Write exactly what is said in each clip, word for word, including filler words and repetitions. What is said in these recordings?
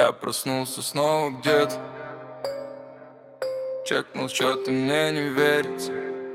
Я проснулся снова где-то, чекнул счет и мне не верится.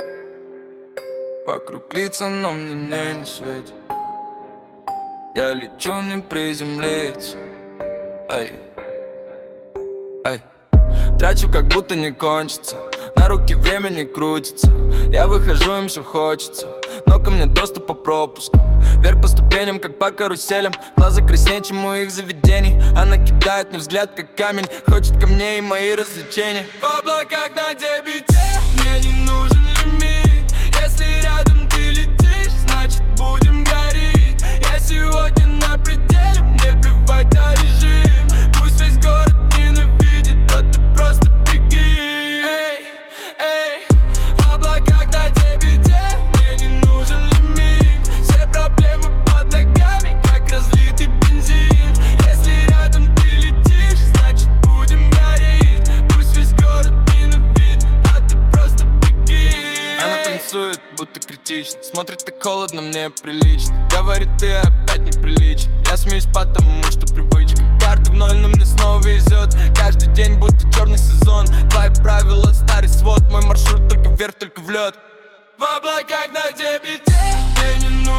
Вокруг лица, но мне не, не светит. Я лечу, не приземлиться. Ай, ай. Трачу, как будто не кончится. На руки время не крутится. Я выхожу, им все хочется, но ко мне доступ по пропуску. Вверх по ступеням, как по каруселям. Глаза краснее, чем у их заведений. Она кидает мне взгляд, как камень. Хочет ко мне и мои развлечения. В облаках на дебите мне не нужен лимит. Если рядом ты летишь, значит будем гореть. Я сегодня на пределе, мне плевать на режим. Пусть весь город ненавидит, а ты просто беги. Эй, эй, в облаках на дебите мне не нужен лимит. Все проблемы под ногами, как разлитый бензин. Если рядом ты летишь, значит будем гореть. Пусть весь город ненавидит, а ты просто беги. Она танцует, будто критично, смотрит так холодно, мне прилично. Говорит, ты опять неприличен. Я смеюсь, потому что привычка. Карта в ноль, но мне снова везет. Каждый день будто черный сезон. Твои правила, старый свод. Мой маршрут только вверх, только в лед. В облаках на дебите мне не